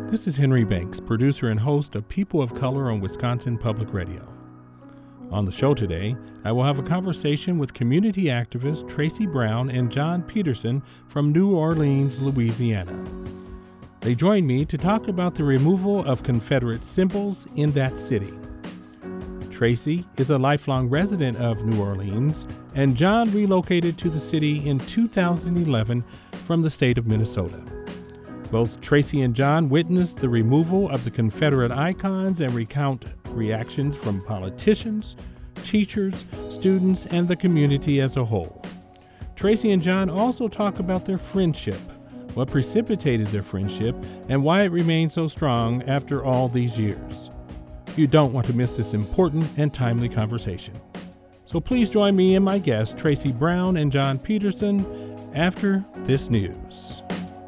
This is Henry Banks, producer and host of People of Color on Wisconsin Public Radio. On the show today, I will have a conversation with community activists Tracy Brown and John Peterson from New Orleans, Louisiana. They join me to talk about the removal of Confederate symbols in that city. Tracy is a lifelong resident of New Orleans, and John relocated to the city in 2011 from the state of Minnesota. Both Tracy and John witnessed the removal of the Confederate icons and recount reactions from politicians, teachers, students, and the community as a whole. Tracy and John also talk about their friendship, what precipitated their friendship, and why it remains so strong after all these years. You don't want to miss this important and timely conversation. So please join me and my guests, Tracy Brown and John Peterson, after this news.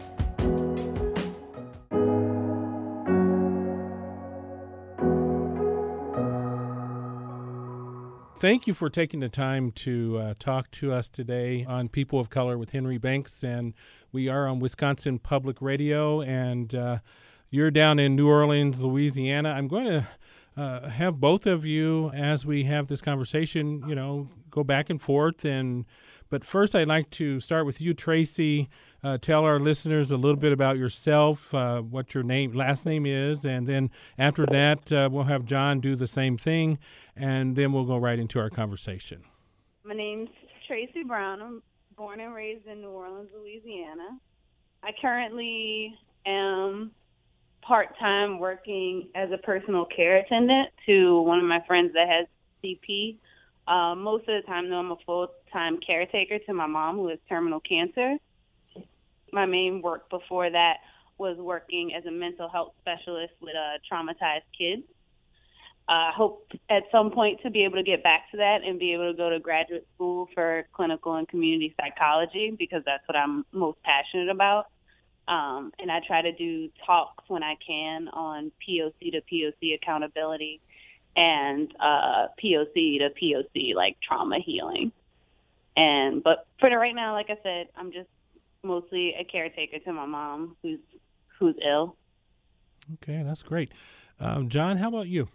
Thank you for taking the time to talk to us today on People of Color with Henry Banks, and we are on Wisconsin Public Radio, and you're down in New Orleans, Louisiana. I'm going to have both of you, as we have this conversation, go back and forth. But first, I'd like to start with you, Tracy. Tell our listeners a little bit about yourself, what your last name is, and then after that, we'll have John do the same thing, and then we'll go right into our conversation. My name's Tracy Brown. I'm born and raised in New Orleans, Louisiana. I currently am part-time working as a personal care attendant to one of my friends that has CP. Most of the time, though, I'm a full-time caretaker to my mom, who has terminal cancer. My main work before that was working as a mental health specialist with traumatized kids. I hope at some point to be able to get back to that and be able to go to graduate school for clinical and community psychology, because that's what I'm most passionate about. And I try to do talks when I can on POC to POC accountability and POC to POC, like trauma healing. But for right now, like I said, I'm just mostly a caretaker to my mom who's ill. Okay, that's great. John, how about you?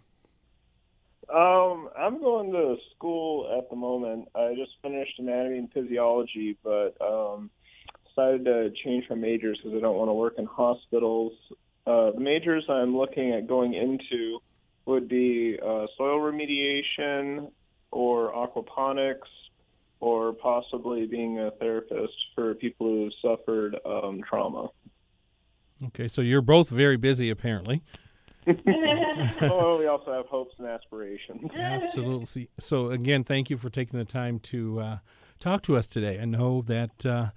I'm going to school at the moment. I just finished anatomy and physiology, but decided to change my majors because I don't want to work in hospitals. The majors I'm looking at going into would be soil remediation or aquaponics, or possibly being a therapist for people who have suffered trauma. Okay, so you're both very busy, apparently. Oh, we also have hopes and aspirations. Absolutely. So, again, thank you for taking the time to talk to us today. I know that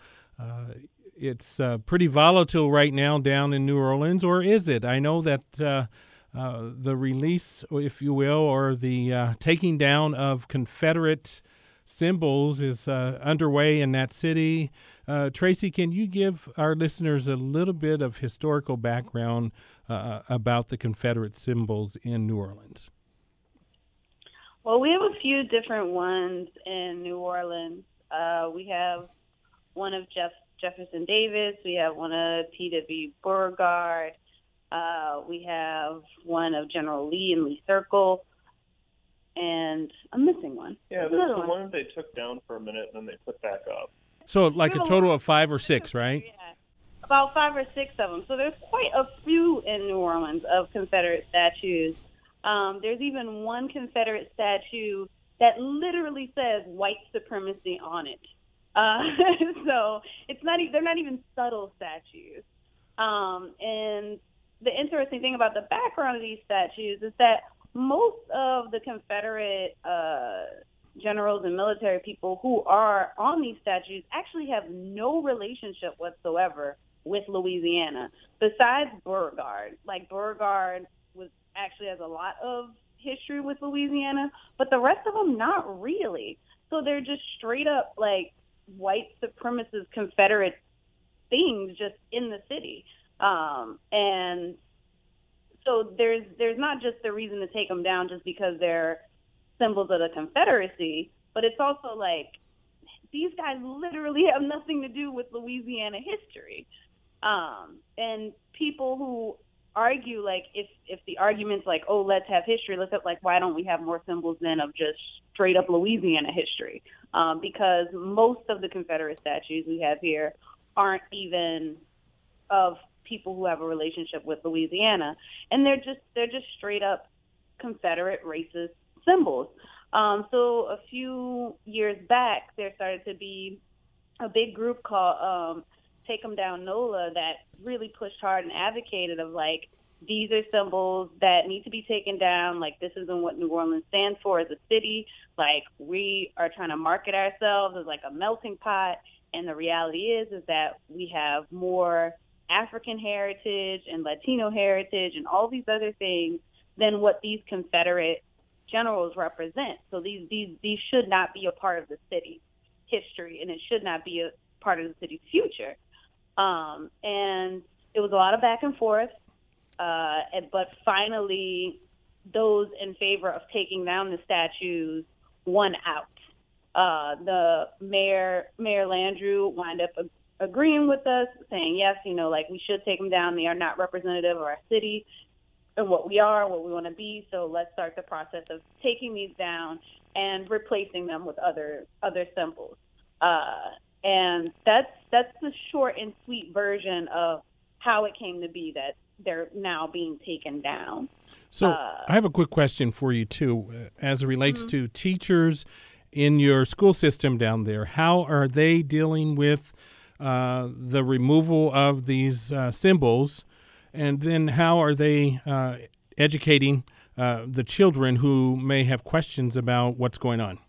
it's pretty volatile right now down in New Orleans, or is it? I know that the release, if you will, or the taking down of Confederate symbols is underway in that city. Tracy, can you give our listeners a little bit of historical background about the Confederate symbols in New Orleans? Well, we have a few different ones in New Orleans. We have one of Jefferson Davis. We have one of T.W. Beauregard. We have one of General Lee in Lee Circle. And I'm missing one. Yeah, there's the one they took down for a minute and then they put back up. So like a total of 5 or 6, right? Yeah, about 5 or 6 of them. So there's quite a few in New Orleans of Confederate statues. There's even one Confederate statue that literally says white supremacy on it. So they're not even subtle statues. And the interesting thing about the background of these statues is that most of the Confederate generals and military people who are on these statues actually have no relationship whatsoever with Louisiana, besides Beauregard. Like, Beauregard actually has a lot of history with Louisiana, but the rest of them, not really. So they're just straight up, like, white supremacist Confederate things just in the city. And so there's not just the reason to take them down just because they're symbols of the Confederacy, but it's also like these guys literally have nothing to do with Louisiana history. And people who argue, like, if the argument's like, oh, let's have history, let's have, like, why don't we have more symbols then of just straight up Louisiana history? Because most of the Confederate statues we have here aren't even of people who have a relationship with Louisiana, and they're just straight up Confederate racist symbols. So a few years back, there started to be a big group called Take 'em Down NOLA that really pushed hard and advocated of, like, these are symbols that need to be taken down. Like, this isn't what New Orleans stands for as a city. Like, we are trying to market ourselves as like a melting pot. And the reality is that we have more African heritage and Latino heritage and all these other things than what these Confederate generals represent. So these should not be a part of the city's history, and it should not be a part of the city's future. And it was a lot of back and forth, but finally those in favor of taking down the statues won out. The Mayor Landrieu wound up agreeing with us, saying, yes, like, we should take them down. They are not representative of our city and what we are, what we want to be. So let's start the process of taking these down and replacing them with other symbols. And that's the short and sweet version of how it came to be that they're now being taken down. So I have a quick question for you, too, as it relates to teachers in your school system down there. How are they dealing with the removal of these symbols? And then how are they educating the children who may have questions about what's going on?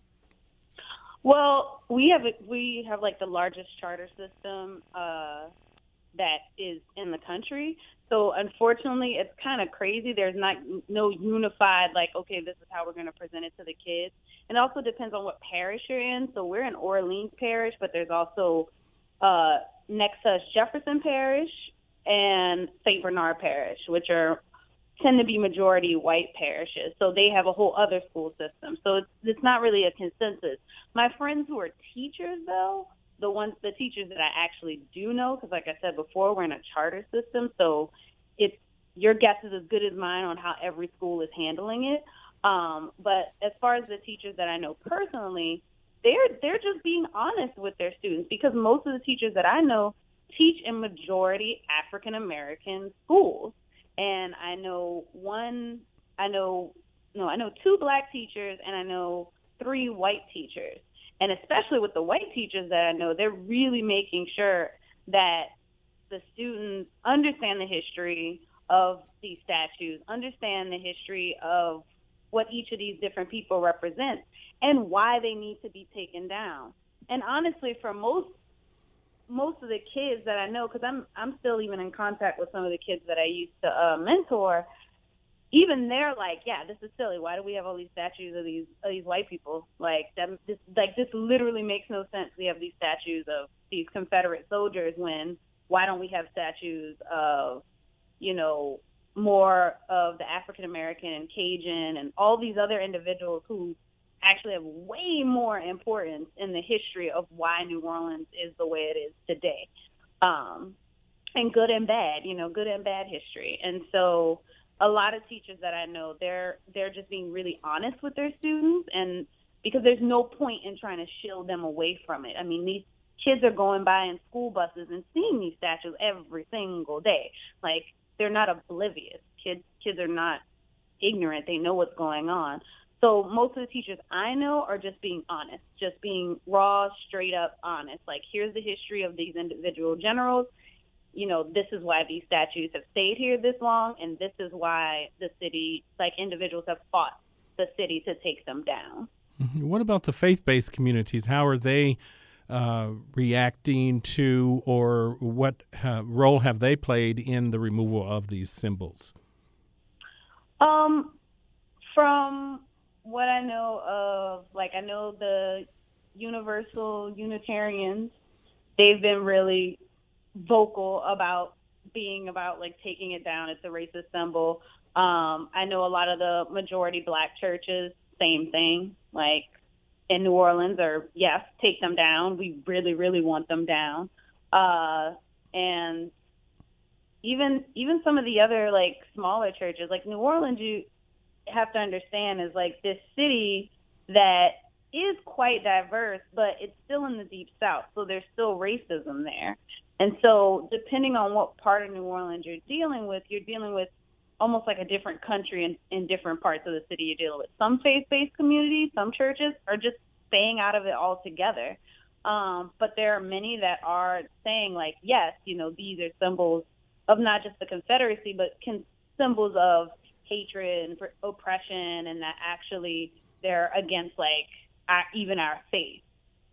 Well, we have like the largest charter system that is in the country. So unfortunately, it's kind of crazy. There's no unified, like, okay, this is how we're going to present it to the kids. And it also depends on what parish you're in. So we're in Orleans Parish, but there's also next to us Jefferson Parish and St. Bernard Parish, which tend to be majority white parishes. So they have a whole other school system. So it's not really a consensus. My friends who are teachers, though, the teachers that I actually do know, because like I said before, we're in a charter system, so your guess is as good as mine on how every school is handling it. But as far as the teachers that I know personally, they're just being honest with their students, because most of the teachers that I know teach in majority African American schools. And I know two black teachers, and I know 3 white teachers. And especially with the white teachers that I know, they're really making sure that the students understand the history of these statues, understand the history of what each of these different people represent, and why they need to be taken down. And honestly, for most of the kids that I know, because I'm still even in contact with some of the kids that I used to mentor, even they're like, yeah, this is silly. Why do we have all these statues of these white people? This literally makes no sense. We have these statues of these Confederate soldiers why don't we have statues of, more of the African American and Cajun and all these other individuals who actually have way more importance in the history of why New Orleans is the way it is today. And good and bad history. And so a lot of teachers that I know, they're just being really honest with their students, and because there's no point in trying to shield them away from it. I mean, these kids are going by in school buses and seeing these statues every single day. Like, they're not oblivious. Kids are not ignorant. They know what's going on. So most of the teachers I know are just being honest, just being raw, straight up honest. Like, here's the history of these individual generals. This is why these statues have stayed here this long, and this is why the city, like, individuals have fought the city to take them down. Mm-hmm. What about the faith-based communities? How are they reacting to, or what role have they played in the removal of these symbols? From what I know of, I know the Universal Unitarians, they've been really vocal about taking it down. It's a racist symbol. I know a lot of the majority black churches, same thing, in New Orleans, yes, take them down. We really, really want them down. And even some of the other like smaller churches, like New Orleans, you have to understand is like this city that is quite diverse, but it's still in the deep South, so there's still racism there. And so depending on what part of New Orleans you're dealing with almost like a different country in different parts of the city you're dealing with. Some faith-based communities, some churches are just staying out of it altogether. But there are many that are saying like, yes, these are symbols of not just the Confederacy, but symbols of hatred and oppression, and that actually they're against like even our faith.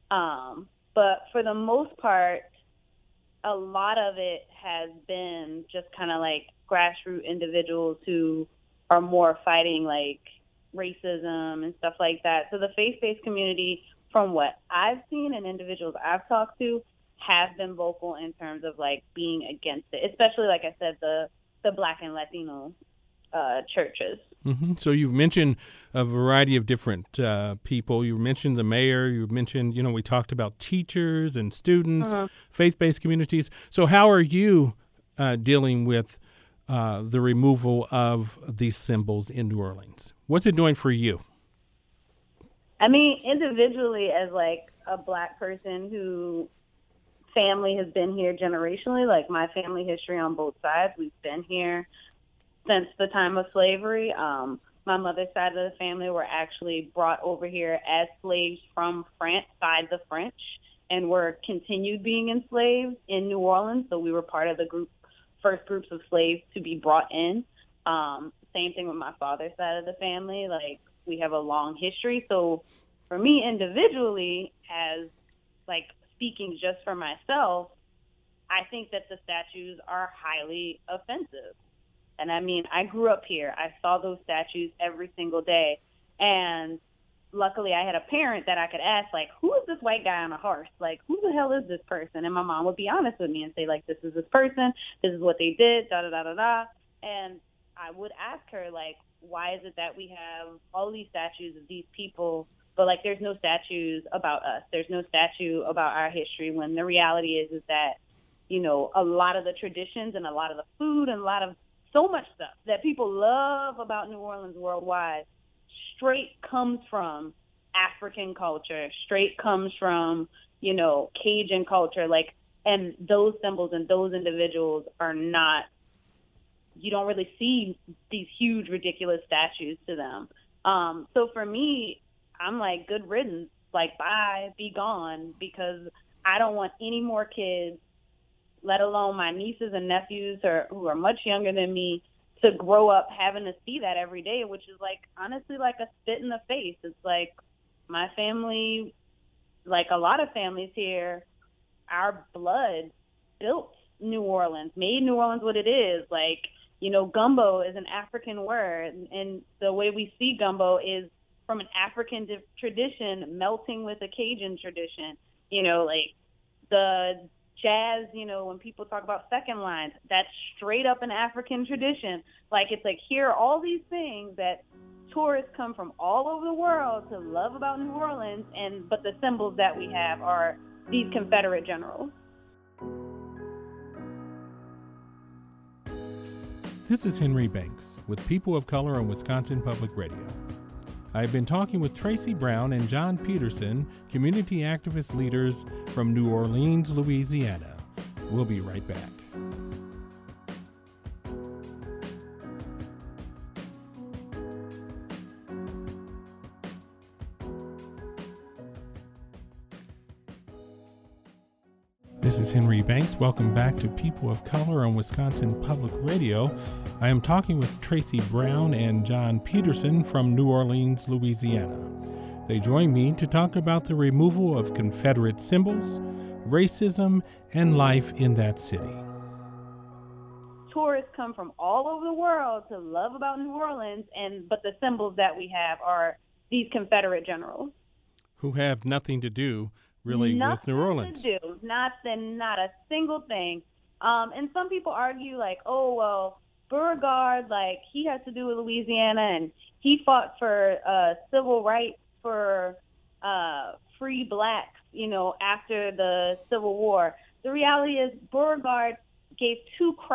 But for the most part, a lot of it has been just kind of like grassroots individuals who are more fighting like racism and stuff like that. So the faith-based community, from what I've seen and individuals I've talked to, have been vocal in terms of like being against it, especially like I said, the Black and Latino churches. Mm-hmm. So you've mentioned a variety of different people. You mentioned the mayor. You mentioned, we talked about teachers and students, faith-based communities. So how are you dealing with the removal of these symbols in New Orleans? What's it doing for you? I mean, individually, as like a Black person who family has been here generationally, like my family history on both sides, we've been here since the time of slavery. My mother's side of the family were actually brought over here as slaves from France by the French, and were continued being enslaved in New Orleans. So we were part of the first groups of slaves to be brought in. Same thing with my father's side of the family. Like, we have a long history. So for me individually, as like speaking just for myself, I think that the statues are highly offensive. And I mean, I grew up here. I saw those statues every single day. And luckily I had a parent that I could ask, like, who is this white guy on a horse? Like, who the hell is this person? And my mom would be honest with me and say, like, this is this person. This is what they did, da-da-da-da-da. And I would ask her, like, why is it that we have all these statues of these people, but, like, there's no statues about us? There's no statue about our history, when the reality is that, a lot of the traditions and a lot of the food and a lot of so much stuff that people love about New Orleans worldwide straight comes from African culture, straight comes from, Cajun culture, like, and those symbols and those individuals are not, you don't really see these huge, ridiculous statues to them. So for me, I'm like, good riddance, like, bye, be gone, because I don't want any more kids, let alone my nieces and nephews who are much younger than me, to grow up having to see that every day, which is like, honestly, like a spit in the face. It's like my family, like a lot of families here, our blood built New Orleans, made New Orleans what it is. Like, gumbo is an African word, and the way we see gumbo is from an African tradition melting with a Cajun tradition. Like the jazz, when people talk about second lines, that's straight up an African tradition. Like, it's like, here are all these things that tourists come from all over the world to love about New Orleans, but the symbols that we have are these Confederate generals. This is Henry Banks with People of Color on Wisconsin Public Radio. I've been talking with Tracy Brown and John Peterson, community activist leaders from New Orleans, Louisiana. We'll be right back. This is Henry Banks. Welcome back to People of Color on Wisconsin Public Radio. I am talking with Tracy Brown and John Peterson from New Orleans, Louisiana. They join me to talk about the removal of Confederate symbols, racism, and life in that city. Tourists come from all over the world to love about New Orleans, but the symbols that we have are these Confederate generals. Who have nothing to do really with New Orleans. Nothing to do. Not a single thing. And some people argue like, oh, well, Beauregard, like, he had to do with Louisiana, and he fought for civil rights for free blacks, after the Civil War. The reality is Beauregard gave two craps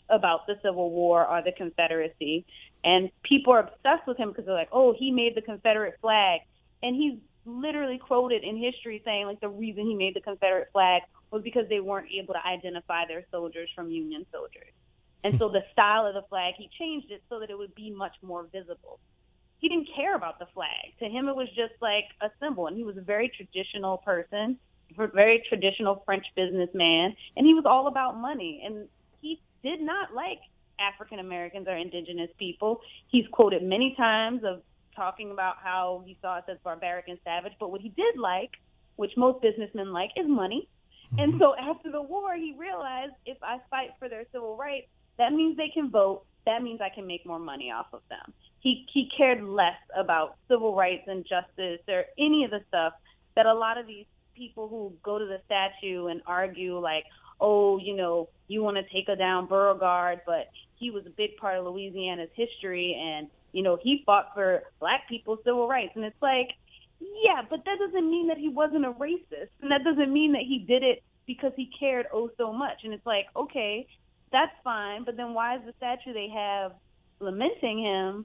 about the Civil War are the Confederacy. And people are obsessed with him because they're like, oh, he made the Confederate flag. And he's literally quoted in history saying, like, the reason he made the Confederate flag was because they weren't able to identify their soldiers from Union soldiers. And so the style of the flag, he changed it so that it would be much more visible. He didn't care about the flag. To him, it was just like a symbol. And he was a very traditional person, a very traditional French businessman. And he was all about money. And he did not like African Americans or indigenous people. He's quoted many times of talking about how he saw us as barbaric and savage. But what he did like, which most businessmen like, is money. And so after the war, he realized if I fight for their civil rights, that means they can vote. That means I can make more money off of them. He cared less about civil rights and justice or any of the stuff that a lot of these people who go to the statue and argue like, oh, you know, you want to take down Beauregard, but he was a big part of Louisiana's history and, you know, he fought for black people's civil rights. And it's like, yeah, but that doesn't mean that he wasn't a racist. And that doesn't mean that he did it because he cared oh so much. And it's like, okay, that's fine, but then why is the statue they have lamenting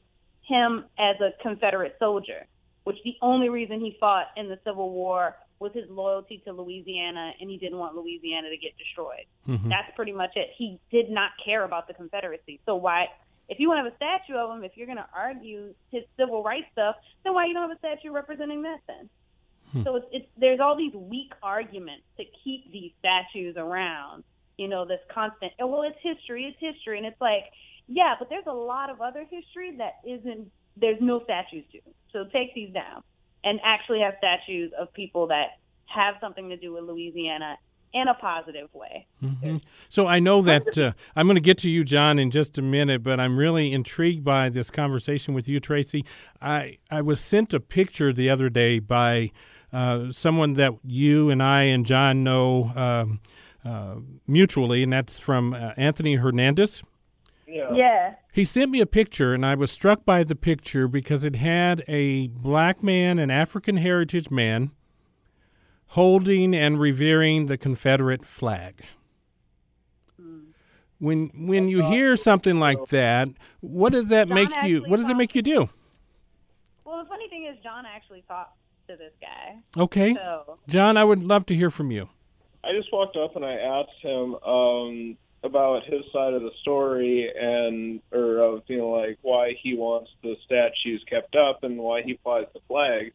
him as a Confederate soldier, which the only reason he fought in the Civil War was his loyalty to Louisiana, and he didn't want Louisiana to get destroyed. That's pretty much it. He did not care about the Confederacy. So why, if you want to have a statue of him, if you're going to argue his civil rights stuff, then why you don't have a statue representing that then? So it's there's all these weak arguments to keep these statues around. You know, this constant, oh, well, it's history. And it's like, yeah, but there's a lot of other history that there's no statues to. So take these down and actually have statues of people that have something to do with Louisiana in a positive way. So I know that I'm going to get to you, John, in just a minute, but I'm really intrigued by this conversation with you, Tracy. I was sent a picture the other day by someone that you and I and John know mutually, and that's from Anthony Hernandez. Yeah. He sent me a picture, and I was struck by the picture because it had a black man, an African heritage man, holding and revering the Confederate flag. When you hear something like that, what does that make you? What does it make you do? Well, the funny thing is, John actually talked to this guy. Okay, So. John, I would love to hear from you. I just walked up and I asked him about his side of the story or of, you know, like why he wants the statues kept up and why he flies the flag.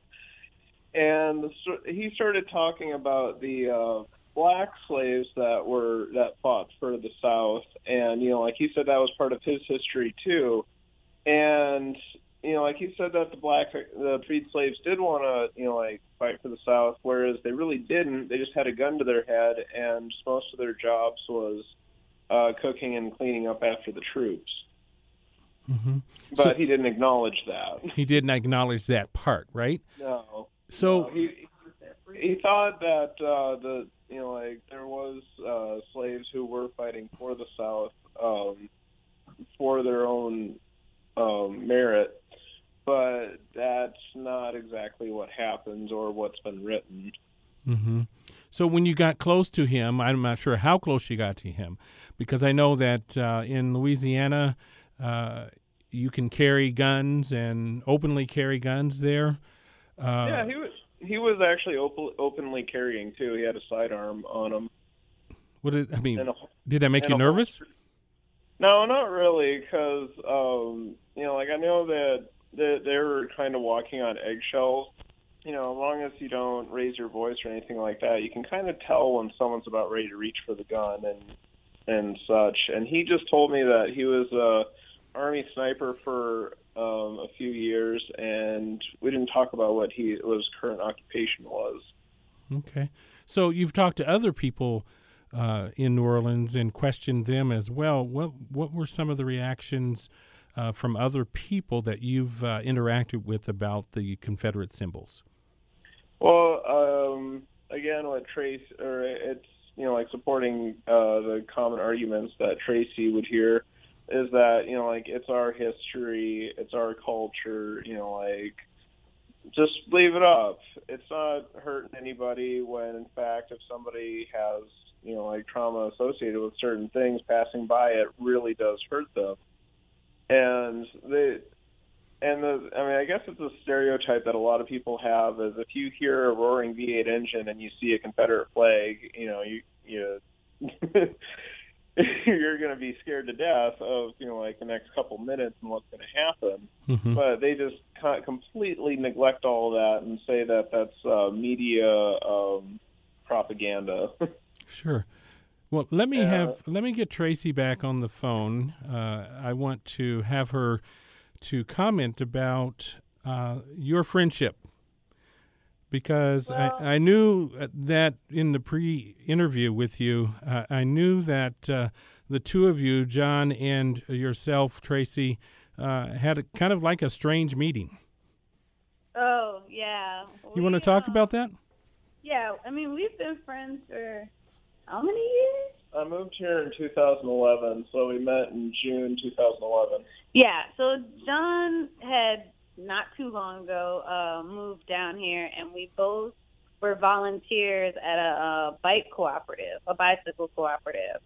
And he started talking about the black slaves that fought for the South, and, you know, like he said, that was part of his history too. And, you know, like he said that the freed slaves did want to, you know, like fight for the South, whereas they really didn't. They just had a gun to their head, and most of their jobs was cooking and cleaning up after the troops. But so, he didn't acknowledge that. He didn't acknowledge that part, right? No. So no, he thought that you know, like there was slaves who were fighting for the South for their own merit, but that's not exactly what happens or what's been written. So when you got close to him, I'm not sure how close you got to him, because I know that in Louisiana you can carry guns and openly carry guns there. Yeah, he was actually openly carrying too. He had a sidearm on him. Did that make you nervous? No, not really, because you know, like I know that they were kind of walking on eggshells. You know, as long as you don't raise your voice or anything like that, you can kind of tell when someone's about ready to reach for the gun and such. And he just told me that he was a Army sniper for a few years, and we didn't talk about what his current occupation was. Okay. So you've talked to other people in New Orleans and questioned them as well. What were some of the reactions from other people that you've interacted with about the Confederate symbols? Well, again, it's, you know, like supporting the common arguments that Tracy would hear is that, you know, like it's our history, it's our culture, you know, like just leave it up. It's not hurting anybody when, in fact, if somebody has like trauma associated with certain things, passing by it really does hurt them. And I guess it's a stereotype that a lot of people have is if you hear a roaring V8 engine and you see a Confederate flag, you you're going to be scared to death of, like the next couple minutes and what's going to happen. Mm-hmm. But they just completely neglect all that and say that that's media propaganda. Sure. Well, let me get Tracy back on the phone. I want to have her to comment about your friendship, because I knew that in the pre-interview with you, I knew that the two of you, John and yourself, Tracy, had kind of like a strange meeting. Oh, yeah. You want to talk about that? Yeah, I mean, we've been friends for how many years? I moved here in 2011, so we met in June 2011. Yeah, so John had not too long ago moved down here, and we both were volunteers at a bicycle cooperative.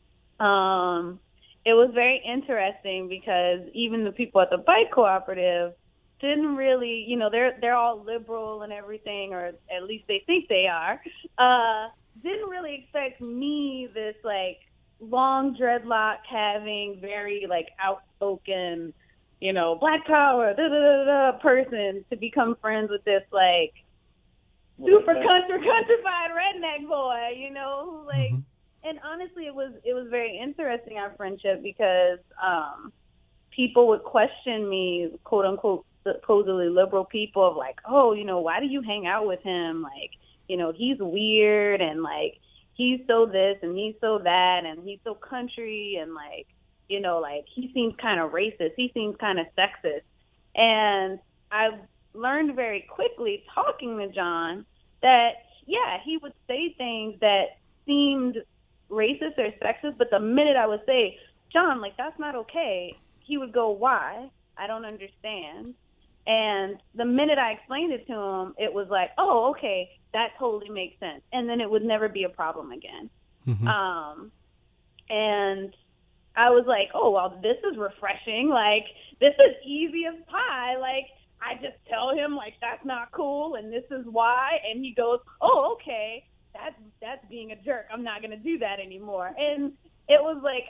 It was very interesting because even the people at the bike cooperative didn't really, they're all liberal and everything, or at least they think they are. Didn't really expect me, this like long dreadlock having, very like outspoken, Black Power person, to become friends with this like super countrified redneck boy, who like. Mm-hmm. And honestly, it was very interesting, our friendship, because people would question me, quote unquote, supposedly liberal people, of like, oh, why do you hang out with him? Like, he's weird, and like he's so this and he's so that, and he's so country, and like, like he seems kind of racist, he seems kind of sexist. And I learned very quickly, talking to John, that yeah, he would say things that seemed racist or sexist, but the minute I would say, John, like that's not okay, he would go, why? I don't understand. And the minute I explained it to him, it was like, oh, okay, that totally makes sense. And then it would never be a problem again. Mm-hmm. And I was like, oh, well, this is refreshing. Like, this is easy as pie. Like, I just tell him, like, that's not cool, and this is why. And he goes, oh, okay, that's being a jerk. I'm not going to do that anymore. And it was like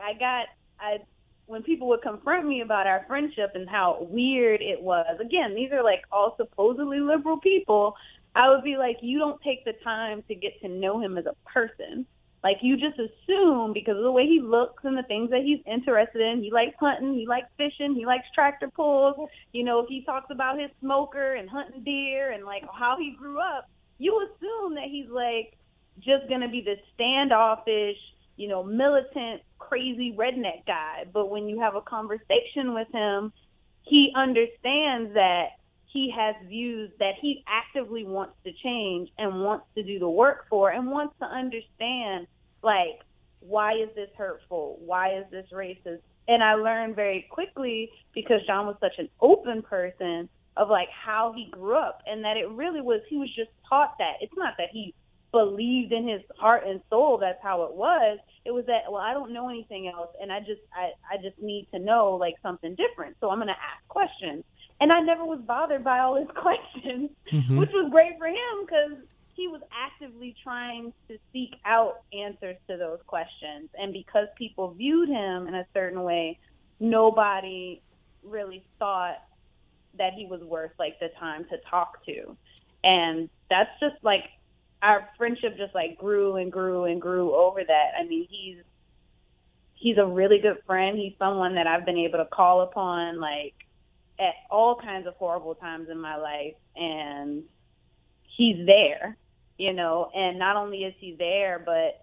when people would confront me about our friendship and how weird it was, again, these are like all supposedly liberal people, I would be like, you don't take the time to get to know him as a person. Like, you just assume because of the way he looks and the things that he's interested in, he likes hunting, he likes fishing, he likes tractor pulls, if he talks about his smoker and hunting deer and like how he grew up, you assume that he's like just going to be this standoffish, militant, crazy redneck guy. But when you have a conversation with him, he understands that he has views that he actively wants to change and wants to do the work for, and wants to understand, like, why is this hurtful? Why is this racist? And I learned very quickly, because John was such an open person, of like how he grew up, and that it really was, he was just taught that. It's not that he believed in his heart and soul that's how it was. It was that, well, I don't know anything else, and I just need to know like something different, so I'm going to ask questions. And I never was bothered by all his questions, mm-hmm. which was great for him, because he was actively trying to seek out answers to those questions. And because people viewed him in a certain way, nobody really thought that he was worth like the time to talk to. And that's just like, our friendship just like grew and grew and grew over that. I mean, he's a really good friend. He's someone that I've been able to call upon like at all kinds of horrible times in my life, and he's there, and not only is he there, but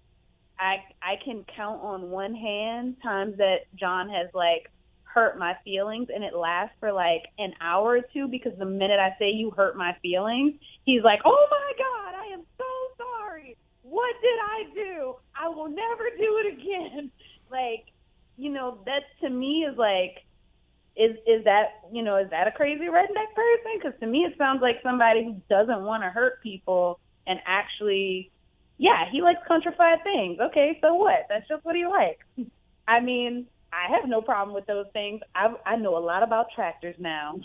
I can count on one hand times that John has like hurt my feelings, and it lasts for like an hour or two, because the minute I say you hurt my feelings, he's like, oh my God, I am so sorry. What did I do? I will never do it again. Like, that to me is like, is that a crazy redneck person? Because to me it sounds like somebody who doesn't want to hurt people and actually Yeah, he likes countrified things. Okay, so what? That's just what he likes. I mean, I have no problem with those things. I know a lot about tractors now.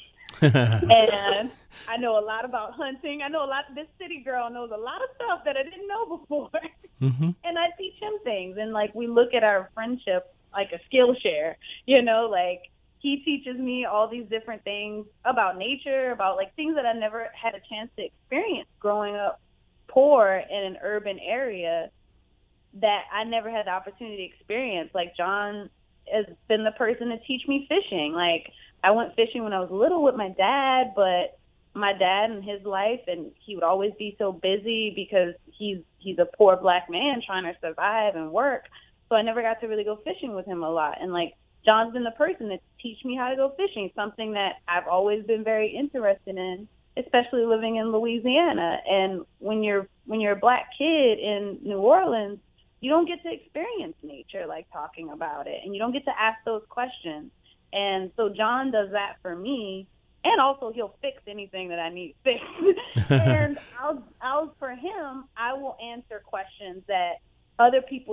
And I know a lot about hunting. I know a lot. This city girl knows a lot of stuff that I didn't know before. Mm-hmm. And I teach him things. And, like, we look at our friendship like a skill share, you know, like, he teaches me all these different things about nature, about, like, things that I never had a chance to experience growing up poor in an urban area that I never had the opportunity to experience. Like, John has been the person to teach me fishing. Like, I went fishing when I was little with my dad, but my dad and his life, and he would always be so busy because he's a poor black man trying to survive and work. So I never got to really go fishing with him a lot. And, like, John's been the person to teach me how to go fishing, something that I've always been very interested in, especially living in Louisiana. And when you're a black kid in New Orleans, you don't get to experience nature, like talking about it, and you don't get to ask those questions. And so John does that for me, and also he'll fix anything that I need fixed. And I'll for him, I will answer questions that other people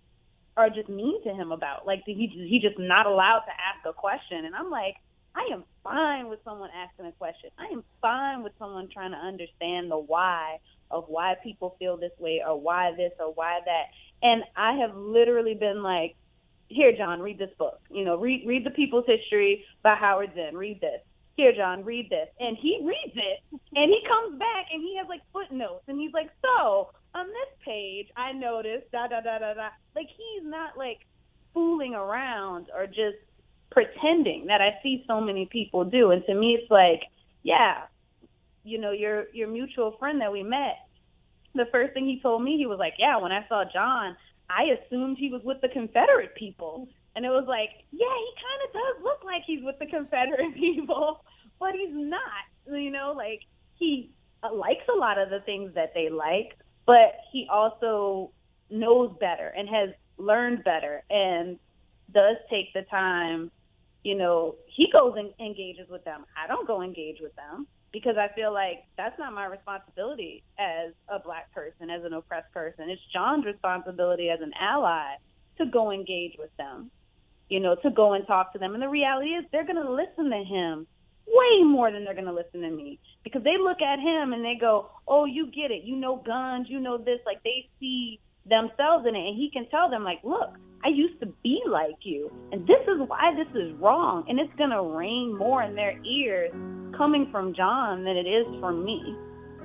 are just mean to him about. Like, he just not allowed to ask a question. And I'm like, I am fine with someone asking a question. I am fine with someone trying to understand the why of why people feel this way, or why this or why that. And I have literally been like, here, John, read this book. You know, read The People's History by Howard Zinn. Read this. Here, John, read this. And he reads it, and he comes back, and he has, like, footnotes. And he's like, so, on this page, I noticed, da-da-da-da-da. Like, he's not, like, fooling around or just pretending that I see so many people do. And to me, it's like, yeah, you know, your mutual friend that we met, the first thing he told me, he was like, yeah, when I saw John, I assumed he was with the Confederate people. And it was like, yeah, he kind of does look like he's with the Confederate people, but he's not. You know, like, he likes a lot of the things that they like, but he also knows better and has learned better and does take the time. You know, he goes and engages with them. I don't go engage with them because I feel like that's not my responsibility as a black person, as an oppressed person. It's John's responsibility as an ally to go engage with them, you know, to go and talk to them. And the reality is they're going to listen to him way more than they're going to listen to me, because they look at him and they go, oh, you get it. You know guns, you know this. Like, they see themselves in it, and he can tell them, like, look, I used to be like you, and this is why this is wrong. And it's going to ring more in their ears coming from John than it is from me.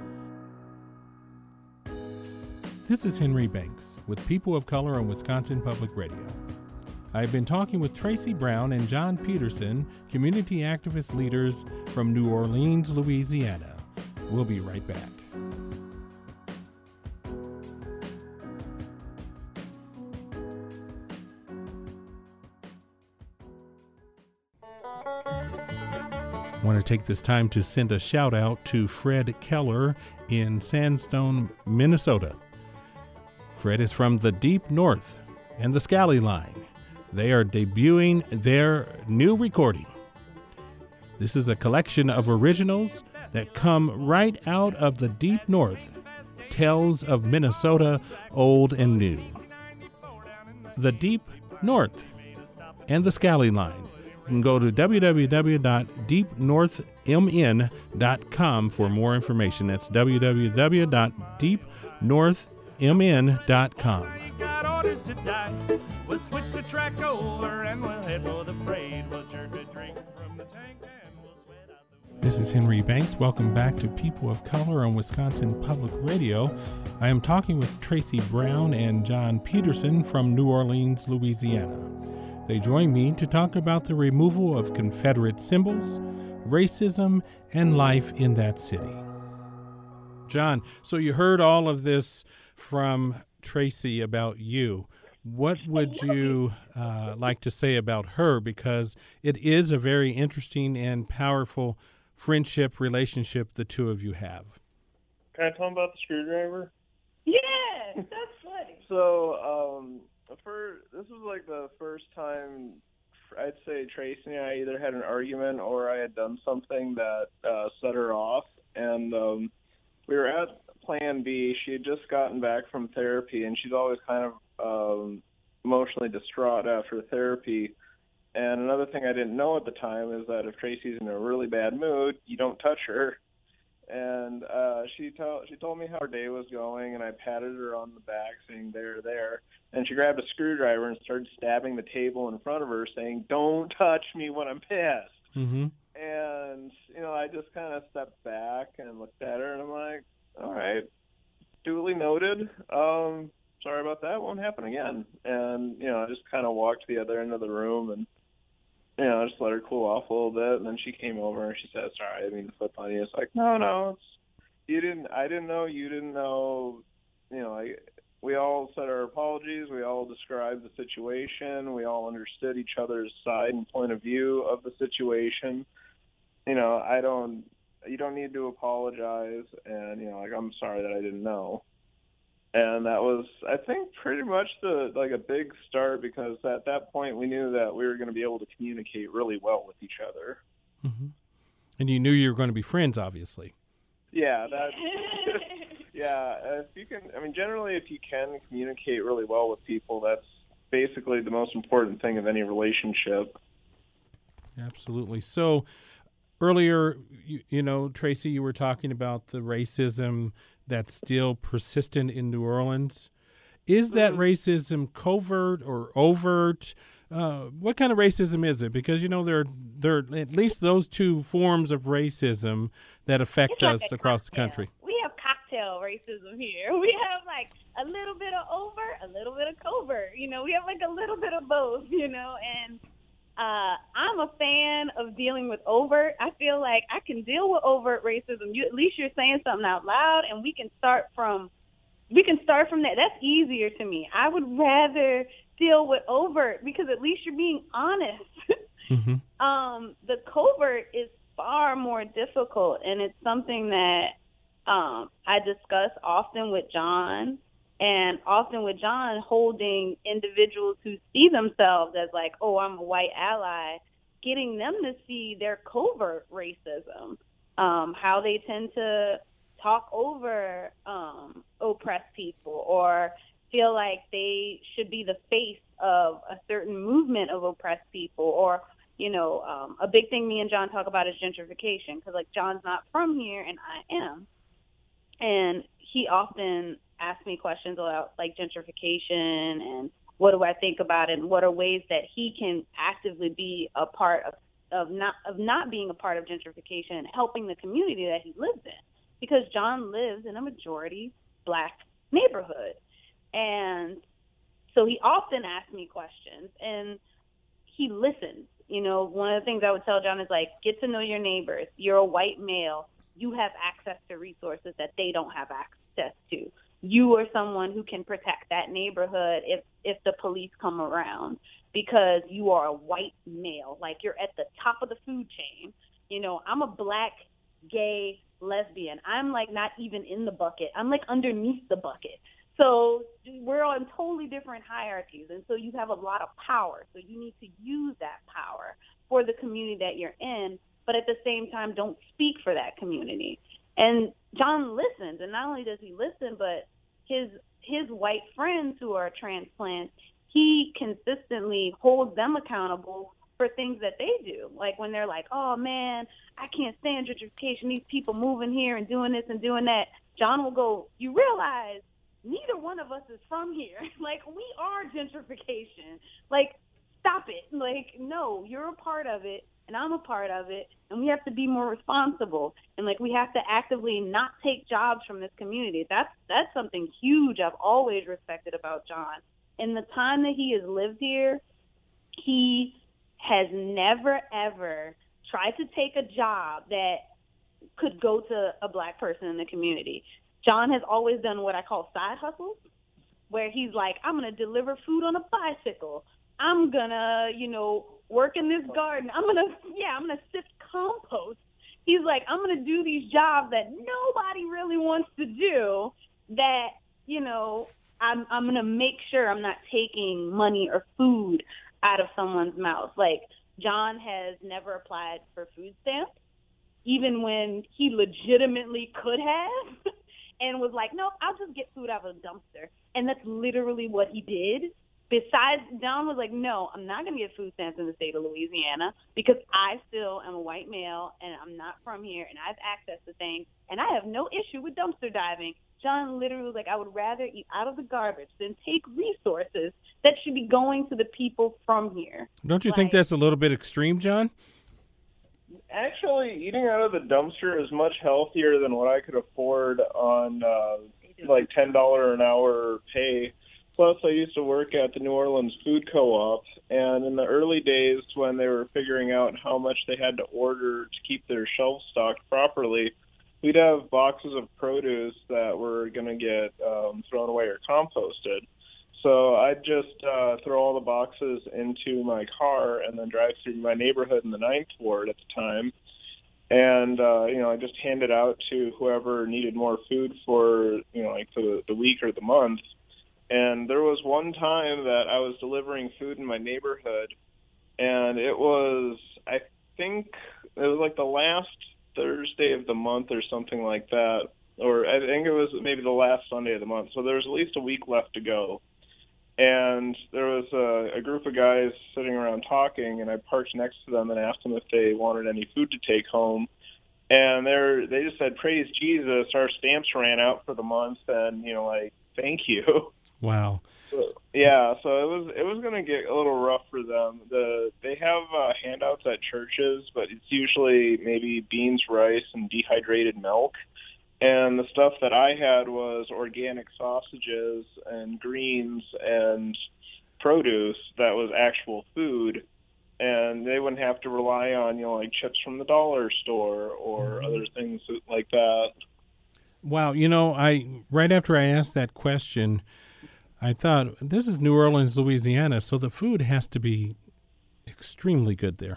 This is Henry Banks with People of Color on Wisconsin Public Radio. I've been talking with Tracy Brown and John Peterson, community activist leaders from New Orleans, Louisiana. We'll be right back. I want to take this time to send a shout out to Fred Keller in Sandstone, Minnesota. Fred is from the Deep North and the Scally Line. They are debuting their new recording. This is a collection of originals that come right out of the Deep North, tales of Minnesota, old and new. The Deep North and the Scally Line. You can go to www.deepnorthmn.com for more information. That's www.deepnorthmn.com. Got orders to die. We'll switch the track over and we'll head for the parade. We'll jerk a drink from the tank and we'll sweat out the... This is Henry Banks. Welcome back to People of Color on Wisconsin Public Radio. I am talking with Tracy Brown and John Peterson from New Orleans, Louisiana. They join me to talk about the removal of Confederate symbols, racism, and life in that city. John, so you heard all of this from Tracy about you. What would you like to say about her? Because it is a very interesting and powerful friendship relationship the two of you have. Can I tell them about the screwdriver? Yeah, that's funny. So, this was like the first time I'd say Tracy and I either had an argument or I had done something that set her off. And we were at plan B. She had just gotten back from therapy, and she's always kind of emotionally distraught after therapy. And another thing I didn't know at the time is that if Tracy's in a really bad mood, you don't touch her. And she told me how her day was going, and I patted her on the back, saying, there. And she grabbed a screwdriver and started stabbing the table in front of her, saying, don't touch me when I'm pissed. Mm-hmm. And, I just kind of stepped back and looked at her, and I'm like, all right, duly noted. Sorry about that. Won't happen again. And, I just kind of walked to the other end of the room and, I just let her cool off a little bit. And then she came over and she said, sorry, I didn't mean to flip on you. It's like, no, I didn't know, you didn't know. We all said our apologies. We all described the situation. We all understood each other's side and point of view of the situation. You don't need to apologize. And, I'm sorry that I didn't know. And that was, I think, pretty much a big start, because at that point we knew that we were going to be able to communicate really well with each other. Mm-hmm. And you knew you were going to be friends, obviously. Yeah, yeah. If you can, generally, if you can communicate really well with people, that's basically the most important thing of any relationship. Absolutely. So earlier, Tracy, you were talking about the racism that's still persistent in New Orleans. Is that racism covert or overt? What kind of racism is it? Because, there are at least those two forms of racism that affect us across the country. We have cocktail racism here. We have a little bit of overt, a little bit of covert. We have a little bit of both, and I'm a fan of dealing with overt. I feel like I can deal with overt racism. At least you're saying something out loud, and we can start from that. That's easier to me. I would rather deal with overt because at least you're being honest. Mm-hmm. The covert is far more difficult, and it's something that I discuss often with John. And often with John holding individuals who see themselves as like, oh, I'm a white ally, getting them to see their covert racism, how they tend to talk over oppressed people or feel like they should be the face of a certain movement of oppressed people. Or, a big thing me and John talk about is gentrification, because John's not from here and I am. And he often asks me questions about gentrification and what do I think about it, and what are ways that he can actively be a part of not being a part of gentrification and helping the community that he lives in, because John lives in a majority Black neighborhood. And so he often asks me questions and he listens. One of the things I would tell John is get to know your neighbors. You're a white male. You have access to resources that they don't have access to. You are someone who can protect that neighborhood if the police come around, because you are a white male. You're at the top of the food chain. I'm a Black, gay, lesbian. I'm not even in the bucket. I'm underneath the bucket. So we're on totally different hierarchies. And so you have a lot of power. So you need to use that power for the community that you're in, but at the same time, don't speak for that community. And John listens, and not only does he listen, but his white friends who are transplants, he consistently holds them accountable for things that they do. When they're like, oh man, I can't stand gentrification, these people moving here and doing this and doing that, John will go, you realize neither one of us is from here. We are gentrification. Stop it. No, you're a part of it and I'm a part of it, and we have to be more responsible. And we have to actively not take jobs from this community. That's something huge I've always respected about John. In the time that he has lived here, he has never, ever tried to take a job that could go to a Black person in the community. John has always done what I call side hustles, where he's I'm going to deliver food on a bicycle. I'm going to, work in this garden. I'm going to sift compost. He's I'm going to do these jobs that nobody really wants to do, that, I'm going to make sure I'm not taking money or food out of someone's mouth. John has never applied for food stamps, even when he legitimately could have. and was like, nope, I'll just get food out of a dumpster. And that's literally what he did. Besides, Don was like, no, I'm not going to get food stamps in the state of Louisiana because I still am a white male and I'm not from here and I have access to things and I have no issue with dumpster diving. John literally was like, I would rather eat out of the garbage than take resources that should be going to the people from here. Don't you think that's a little bit extreme, John? Actually, eating out of the dumpster is much healthier than what I could afford on like $10 an hour pay. Plus, I used to work at the New Orleans Food Co-op, and in the early days when they were figuring out how much they had to order to keep their shelves stocked properly, we'd have boxes of produce that were going to get thrown away or composted. So I'd just throw all the boxes into my car and then drive through my neighborhood in the 9th Ward at the time. And, I just hand it out to whoever needed more food for, like the week or the month. And there was one time that I was delivering food in my neighborhood, and it was, I think, it was like the last Thursday of the month or something like that. Or I think it was maybe the last Sunday of the month. So there was at least a week left to go. And there was a group of guys sitting around talking, and I parked next to them and asked them if they wanted any food to take home. And they just said, praise Jesus, our stamps ran out for the month, and, thank you. Wow. Yeah, so it was going to get a little rough for them. They have handouts at churches, but it's usually maybe beans, rice, and dehydrated milk. And the stuff that I had was organic sausages and greens and produce that was actual food. And they wouldn't have to rely on, like chips from the dollar store or other things like that. Wow, right after I asked that question, I thought, this is New Orleans, Louisiana, so the food has to be extremely good there.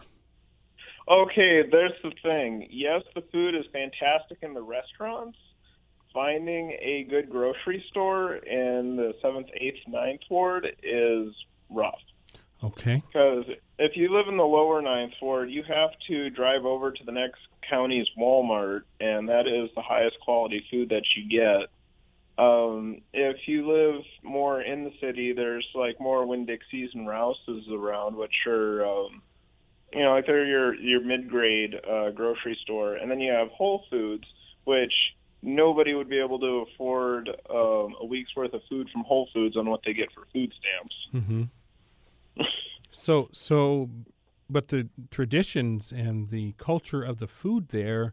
Okay, there's the thing. Yes, the food is fantastic in the restaurants. Finding a good grocery store in the 7th, 8th, 9th Ward is rough. Okay. Because if you live in the lower 9th Ward, you have to drive over to the next county's Walmart, and that is the highest quality food that you get. If you live more in the city, there's like more Winn-Dixies and Rouse's around, which are, like they're your mid-grade grocery store. And then you have Whole Foods, which nobody would be able to afford a week's worth of food from Whole Foods on what they get for food stamps. Mm-hmm. But the traditions and the culture of the food there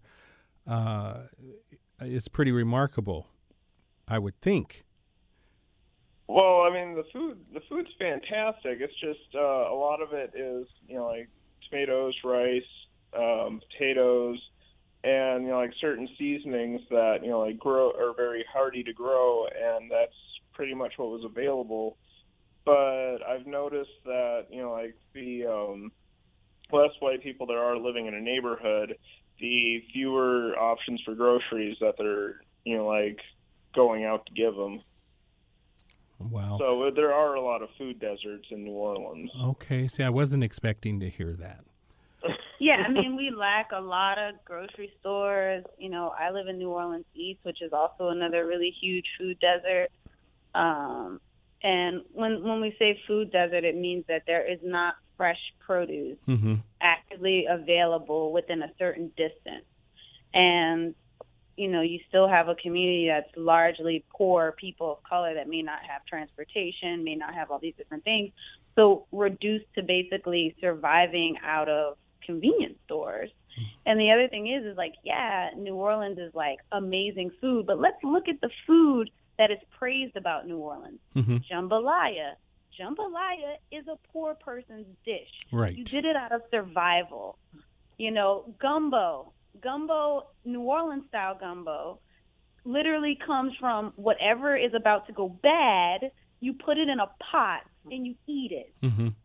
is pretty remarkable, I would think. Well, I mean, the food's fantastic. It's just a lot of it is, like tomatoes, rice, potatoes, and like certain seasonings that like grow are very hardy to grow, and that's pretty much what was available. But I've noticed that like the less white people there are living in a neighborhood, the fewer options for groceries that they're like going out to give them. Wow. So there are a lot of food deserts in New Orleans. Okay. See, I wasn't expecting to hear that. Yeah, I mean, we lack a lot of grocery stores. I live in New Orleans East, which is also another really huge food desert. And when we say food desert, it means that there is not fresh produce actively available within a certain distance. And, you still have a community that's largely poor people of color that may not have transportation, may not have all these different things. So reduced to basically surviving out of convenience stores. And the other thing is like, yeah, New Orleans is like amazing food, but let's look at the food that is praised about New Orleans. Jambalaya. Jambalaya is a poor person's dish. Right. You did it out of survival. Gumbo. Gumbo, New Orleans style gumbo, literally comes from whatever is about to go bad. You put it in a pot and you eat it.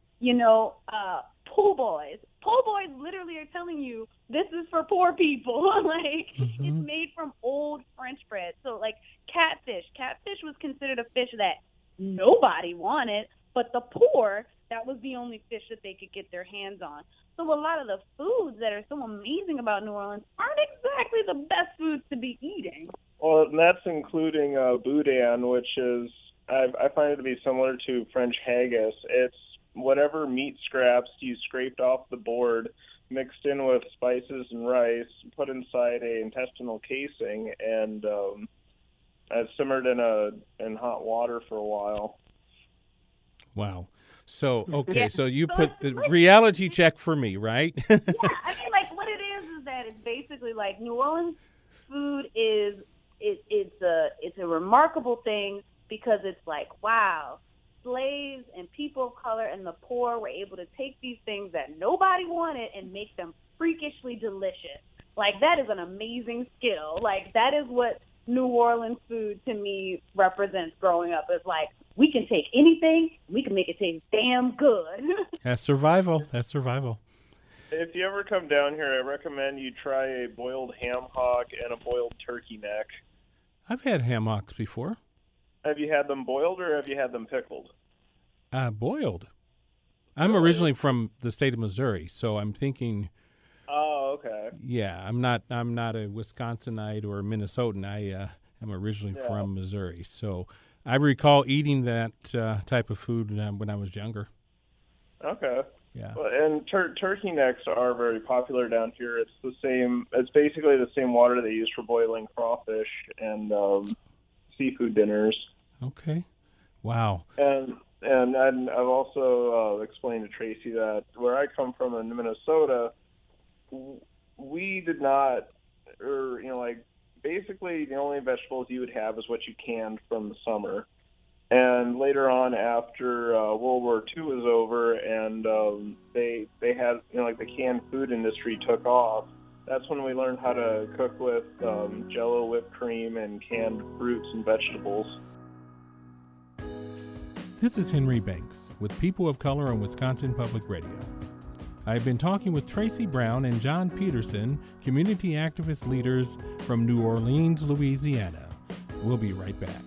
Po' boys. Po' boys literally are telling you this is for poor people. It's made from old French bread. So like catfish. Catfish was considered a fish that nobody wanted, but the poor, that was the only fish that they could get their hands on. So a lot of the foods that are so amazing about New Orleans aren't exactly the best foods to be eating. Well, and that's including boudin, which is I find it to be similar to French haggis. It's whatever meat scraps you scraped off the board, mixed in with spices and rice, put inside a intestinal casing, and simmered in hot water for a while. Wow. So, okay, so you put the reality check for me, right? Yeah, I mean, like, what it is that it's basically like New Orleans food is it's a remarkable thing because it's like, wow, slaves and people of color and the poor were able to take these things that nobody wanted and make them freakishly delicious. Like, that is an amazing skill. Like, that is what New Orleans food to me represents growing up. It's like, we can take anything, we can make it taste damn good. That's survival. That's survival. If you ever come down here, I recommend you try a boiled ham hock and a boiled turkey neck. I've had ham hocks before. Have you had them boiled or have you had them pickled? Boiled. I'm originally from the state of Missouri, so I'm thinking. Oh, okay. Yeah, I'm not a Wisconsinite or a Minnesotan. I am originally from Missouri, so I recall eating that type of food when I was younger. Okay. Yeah. Well, and turkey necks are very popular down here. It's the same. It's basically the same water they use for boiling crawfish and seafood dinners. Okay. Wow. And I've also explained to Tracy that where I come from in Minnesota, we did not, or like basically the only vegetables you would have is what you canned from the summer. And later on, after World War II was over, and they had like the canned food industry took off. That's when we learned how to cook with Jell-O, whipped cream, and canned fruits and vegetables. This is Henry Banks with People of Color on Wisconsin Public Radio. I've been talking with Tracy Brown and John Peterson, community activist leaders from New Orleans, Louisiana. We'll be right back.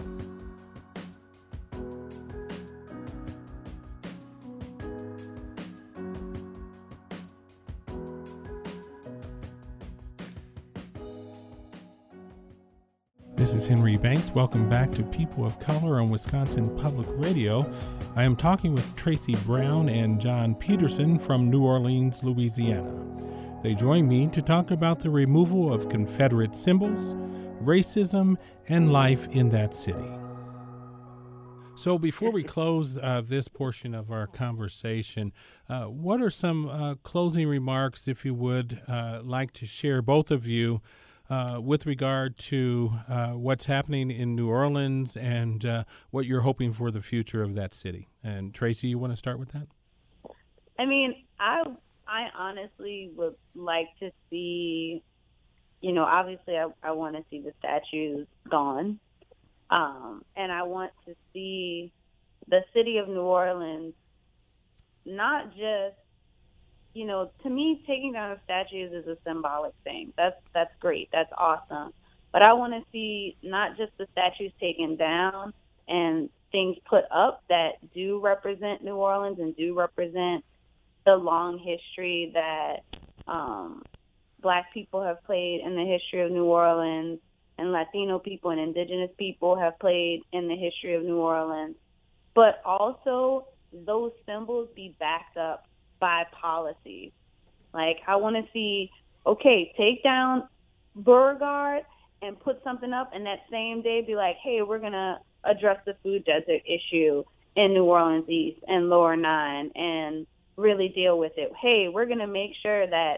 This is Henry Banks. Welcome back to People of Color on Wisconsin Public Radio. I am talking with Tracy Brown and John Peterson from New Orleans, Louisiana. They join me to talk about the removal of Confederate symbols, racism, and life in that city. So before we close this portion of our conversation, what are some closing remarks, if you would like to share, both of you, with regard to what's happening in New Orleans and what you're hoping for the future of that city? And Tracy, you want to start with that? I mean, I honestly would like to see, obviously I want to see the statues gone. And I want to see the city of New Orleans not just, to me, taking down statues is a symbolic thing. That's great. That's awesome. But I want to see not just the statues taken down and things put up that do represent New Orleans and do represent the long history that Black people have played in the history of New Orleans, and Latino people and indigenous people have played in the history of New Orleans. But also those symbols be backed up by policies. Like, I want to see, okay, take down Beauregard and put something up, and that same day be like, hey, we're going to address the food desert issue in New Orleans East and Lower 9 and really deal with it. Hey, we're going to make sure that,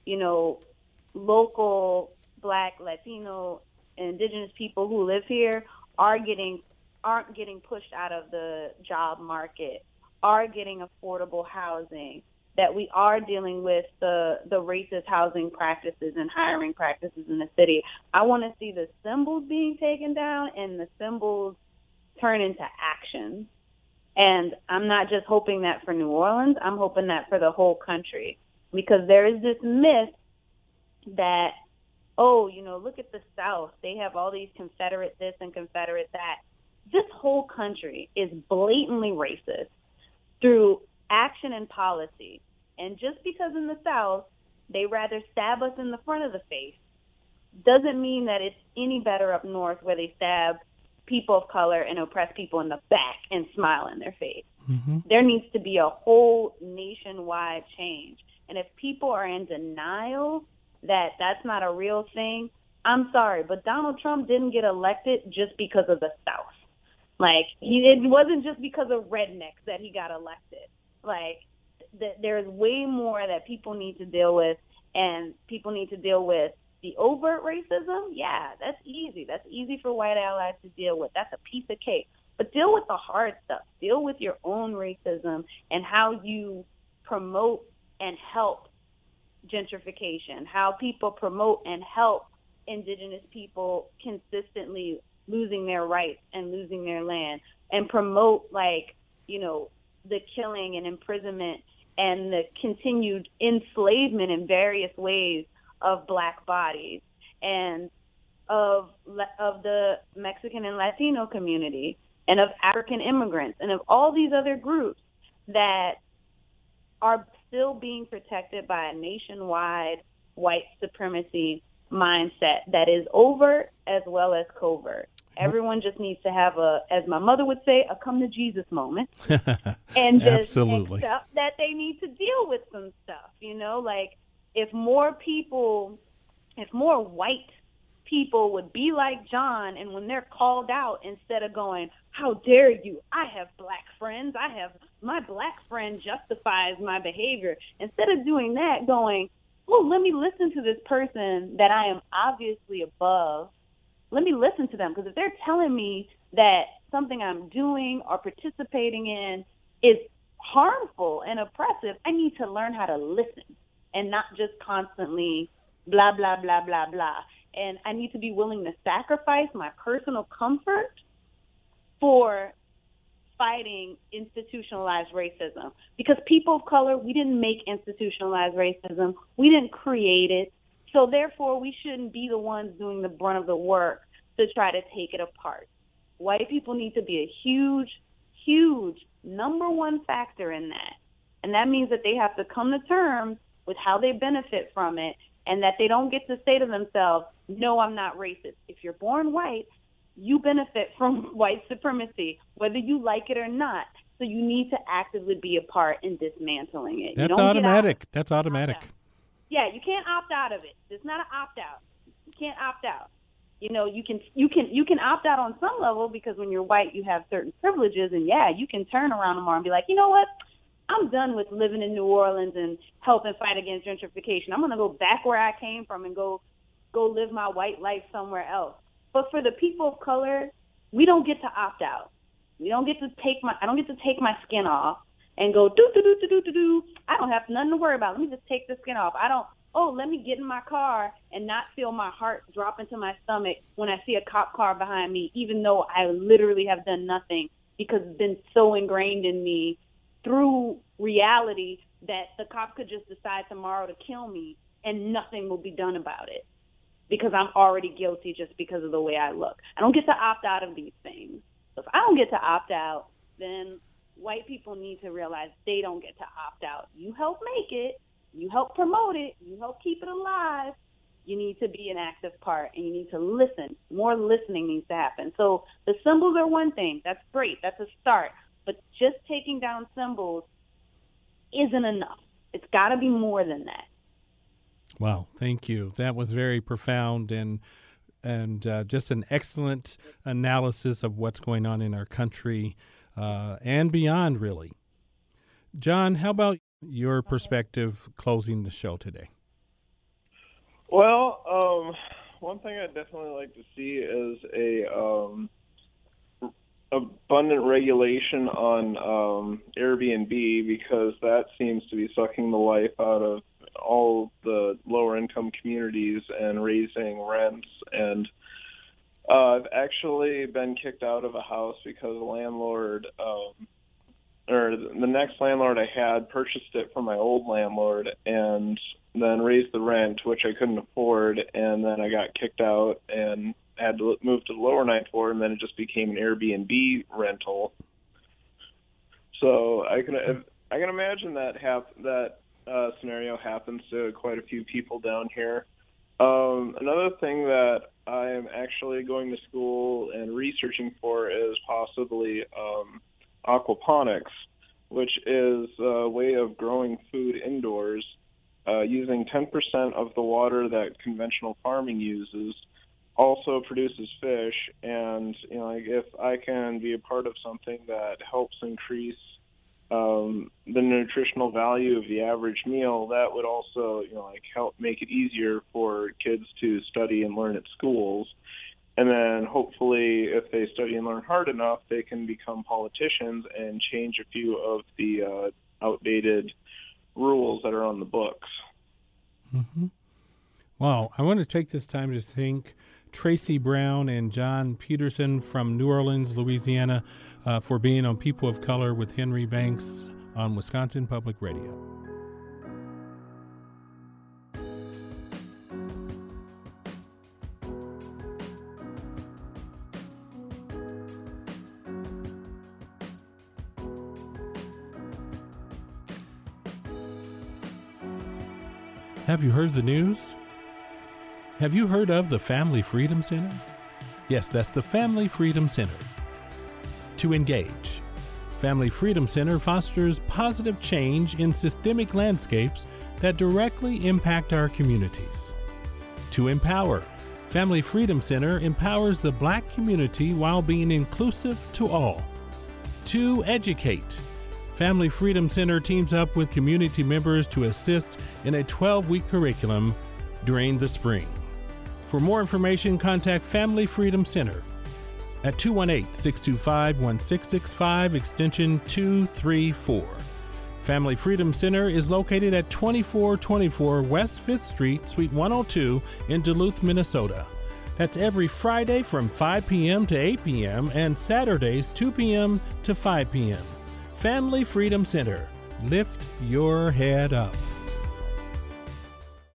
local Black, Latino, and indigenous people who live here aren't getting pushed out of the job market, are getting affordable housing, that we are dealing with the racist housing practices and hiring practices in the city. I want to see the symbols being taken down and the symbols turn into action. And I'm not just hoping that for New Orleans, I'm hoping that for the whole country. Because there is this myth that, look at the South. They have all these Confederate this and Confederate that. This whole country is blatantly racist through action and policy. And just because in the South, they rather stab us in the front of the face doesn't mean that it's any better up north where they stab people of color and oppress people in the back and smile in their face. Mm-hmm. There needs to be a whole nationwide change. And if people are in denial that that's not a real thing, I'm sorry, but Donald Trump didn't get elected just because of the South. Like, it wasn't just because of rednecks that he got elected. Like, there's way more that people need to deal with, and people need to deal with the overt racism. Yeah, that's easy. That's easy for white allies to deal with. That's a piece of cake. But deal with the hard stuff. Deal with your own racism and how you promote and help gentrification, how people promote and help indigenous people consistently losing their rights and losing their land, and promote, like, you know, the killing and imprisonment and the continued enslavement in various ways of Black bodies and of the Mexican and Latino community and of African immigrants and of all these other groups that are still being protected by a nationwide white supremacy mindset that is overt as well as covert. Everyone just needs to have as my mother would say, a come to Jesus moment, and just accept that they need to deal with some stuff. You know, like, if more white people would be like John, and when they're called out, instead of going, how dare you, I have Black friends, my Black friend justifies my behavior, instead of doing that, going, oh, let me listen to this person that I am obviously above. Let me listen to them, because if they're telling me that something I'm doing or participating in is harmful and oppressive, I need to learn how to listen and not just constantly blah, blah, blah, blah, blah. And I need to be willing to sacrifice my personal comfort for fighting institutionalized racism. Because people of color, we didn't make institutionalized racism. We didn't create it. So therefore, we shouldn't be the ones doing the brunt of the work to try to take it apart. White people need to be a huge, huge number one factor in that. And that means that they have to come to terms with how they benefit from it, and that they don't get to say to themselves, no, I'm not racist. If you're born white, you benefit from white supremacy, whether you like it or not. So you need to actively be a part in dismantling it. That's automatic. That's automatic. Yeah, you can't opt out of it. It's not an opt-out. You can't opt out. You know, you can opt out on some level, because when you're white, you have certain privileges, and yeah, you can turn around tomorrow and be like, you know what? I'm done with living in New Orleans and helping fight against gentrification. I'm going to go back where I came from and go live my white life somewhere else. But for the people of color, we don't get to opt out. I don't get to take my skin off and go do. I don't have nothing to worry about. Let me just take the skin off. Let me get in my car and not feel my heart drop into my stomach when I see a cop car behind me, even though I literally have done nothing, because it's been so ingrained in me through reality that the cop could just decide tomorrow to kill me and nothing will be done about it, because I'm already guilty just because of the way I look. I don't get to opt out of these things. So if I don't get to opt out, then white people need to realize they don't get to opt out. You help make it. You help promote it. You help keep it alive. You need to be an active part, and you need to listen. More listening needs to happen. So the symbols are one thing. That's great. That's a start. But just taking down symbols isn't enough. It's got to be more than that. Wow, thank you. That was very profound and just an excellent analysis of what's going on in our country and beyond, really. John, how about your perspective closing the show today? Well, one thing I'd definitely like to see is a abundant regulation on Airbnb, because that seems to be sucking the life out of all the lower income communities and raising rents. And I've actually been kicked out of a house because the landlord, or the next landlord I had, purchased it from my old landlord and then raised the rent, which I couldn't afford, and then I got kicked out and had to move to the lower ninth floor, and then it just became an Airbnb rental. So I can imagine that scenario happens to quite a few people down here. Another thing that I am actually going to school and researching for is possibly aquaponics, which is a way of growing food indoors using 10% of the water that conventional farming uses. Also produces fish, and if I can be a part of something that helps increase the nutritional value of the average meal, that would also help make it easier for kids to study and learn at schools. And then hopefully, if they study and learn hard enough, they can become politicians and change a few of the outdated rules that are on the books. Mm-hmm. Well, I want to take this time to thank Tracy Brown and John Peterson from New Orleans, Louisiana, for being on People of Color with Henry Banks on Wisconsin Public Radio. Have you heard the news? Have you heard of the Family Freedom Center? Yes, that's the Family Freedom Center. To engage, Family Freedom Center fosters positive change in systemic landscapes that directly impact our communities. To empower, Family Freedom Center empowers the Black community while being inclusive to all. To educate, Family Freedom Center teams up with community members to assist in a 12-week curriculum during the spring. For more information, contact Family Freedom Center at 218-625-1665, extension 234. Family Freedom Center is located at 2424 West 5th Street, Suite 102 in Duluth, Minnesota. That's every Friday from 5 p.m. to 8 p.m. and Saturdays 2 p.m. to 5 p.m. Family Freedom Center. Lift your head up.